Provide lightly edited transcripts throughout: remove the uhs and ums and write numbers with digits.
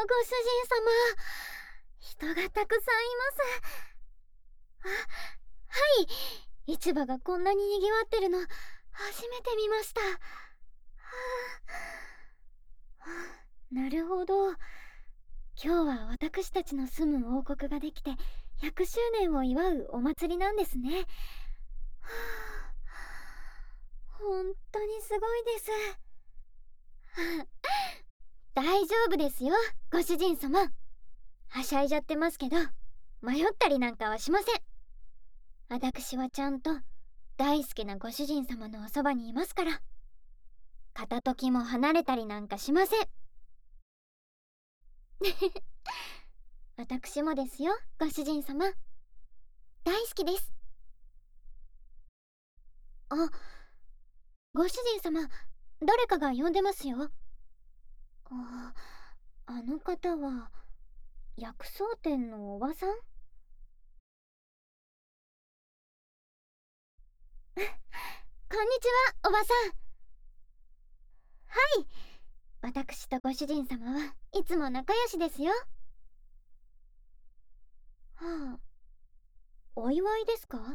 主人様。人がたくさんいます。あ、はい。市場がこんなに賑わってるの、初めて見ました。なるほど。今日は私たちの住む王国ができて100周年を祝うお祭りなんですね。本当にすごいです。大丈夫ですよ、ご主人様。はしゃいじゃってますけど、迷ったりなんかはしません。私はちゃんと大好きなご主人様のおそばにいますから。片時も離れたりなんかしません。私もですよ、ご主人様。大好きです。あ、ご主人様、誰かが呼んでますよ。あの方は薬草店のおばさん？こんにちは、おばさん。はい。私とご主人様はいつも仲良しですよ。はあ、お祝いですか？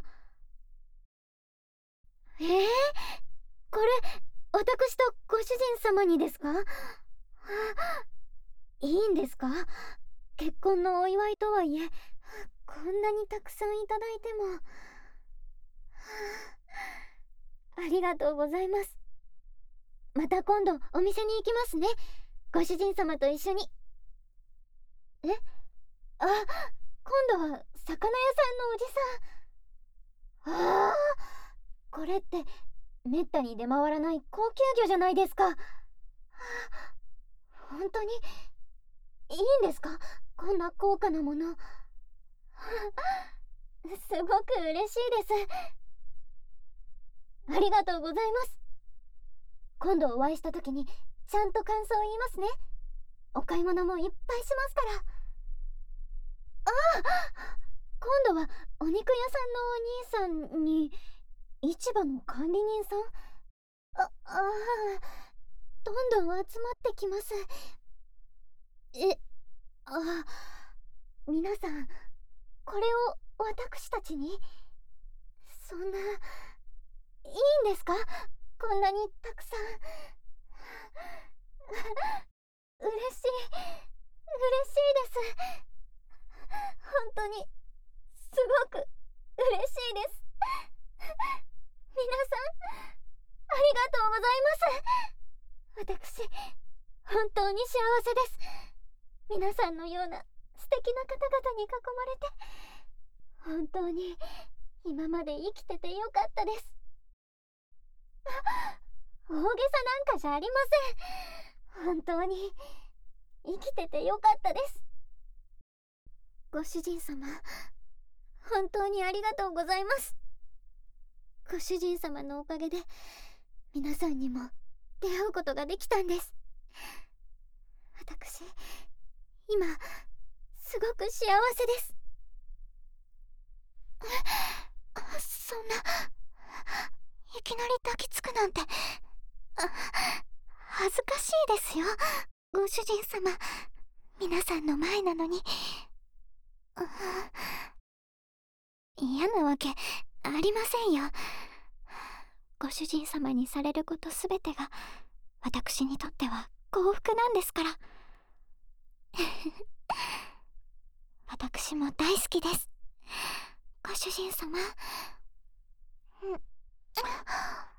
これ、私とご主人様にですか？はあ、いいんですか？結婚のお祝いとはいえ、こんなにたくさんいただいても。はあ、ありがとうございます。また今度お店に行きますね。ご主人様と一緒に。え？あ、今度は魚屋さんのおじさん。これってめったに出回らない高級魚じゃないですか。本当にいいんですか？こんな高価なもの。すごく嬉しいです。ありがとうございます。今度お会いした時にちゃんと感想を言いますね。お買い物もいっぱいしますから。今度はお肉屋さんのお兄さんに市場の管理人さん？どんどん集まってきます。え、あ、皆さん、これを私たちに？そんな、いいんですか？こんなにたくさん。嬉しいです。本当に、すごく嬉しいです。皆さん、ありがとうございます。私、本当に幸せです。皆さんのような素敵な方々に囲まれて、本当に今まで生きててよかったです。大げさなんかじゃありません。本当に生きててよかったです。ご主人様、本当にありがとうございます。ご主人様のおかげで皆さんにも出会うことができたんです。私、今すごく幸せです。そんな、いきなり抱きつくなんて、恥ずかしいですよ、ご主人様。皆さんの前なのに。嫌なわけありませんよ。ご主人様にされることすべてが私にとっては幸福なんですから。私も大好きです、ご主人様。